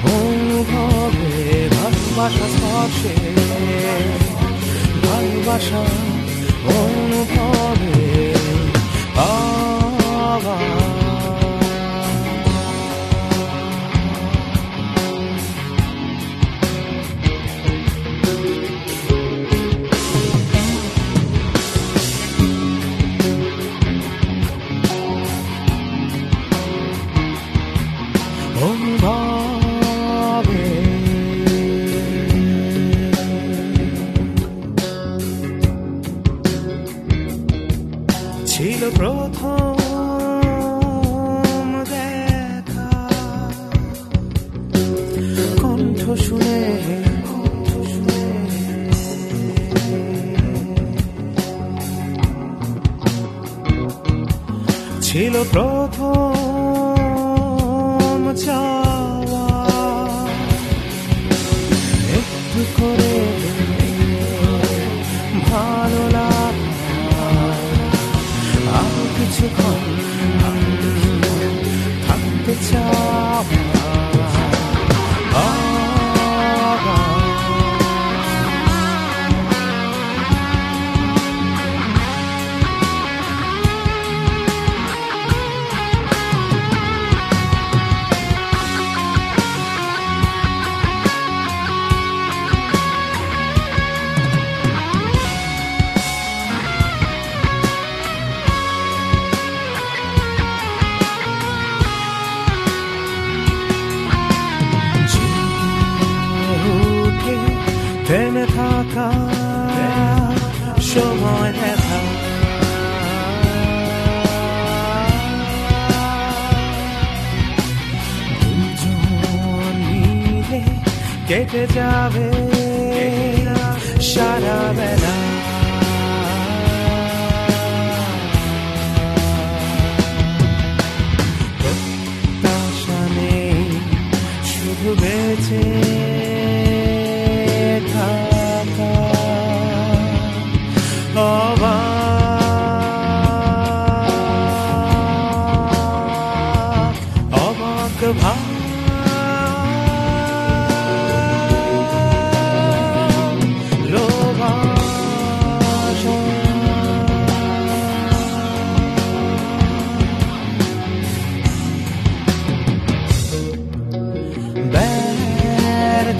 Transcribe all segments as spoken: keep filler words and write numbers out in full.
অনুভবে ভালোবাসা স্পর্শে ভালোবাসা অনুভবে আবার অনুভবে ছিল প্রথম দেখা কণ্ঠ শুনে কণ্ঠ শুনে ছিল প্রথম চাওয়া একটু করে ভালো লাগা আর কিছুক্ষণ থাকতে চাওয়া থেমে থাকা সময় দেখা দুজন মিলে কেটে যাবে সারা বেলা প্রত্যাশা নেই শুধু বেঁচে থাকা অবাক অবাক ভালোবাসা ব্যর্থ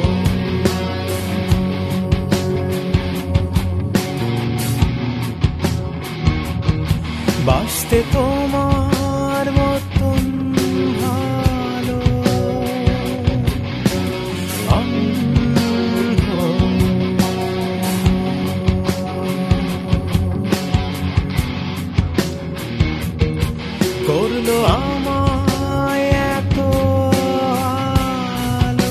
বাঁচতে তোমার মতন ভালো অন্ধ করলো আমায় এত আলো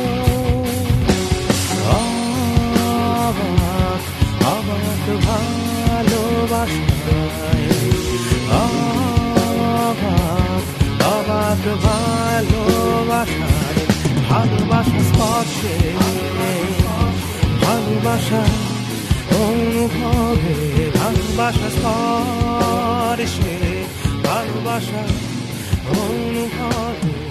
অবাক অবাক ভালোবাসায় অবাক অবাক ভালোবাসায় ভালোবাসা স্পর্শে ভালোবাসা অনুভবে ভালোবাসা স্পর্শে ভালোবাসা অনুভবে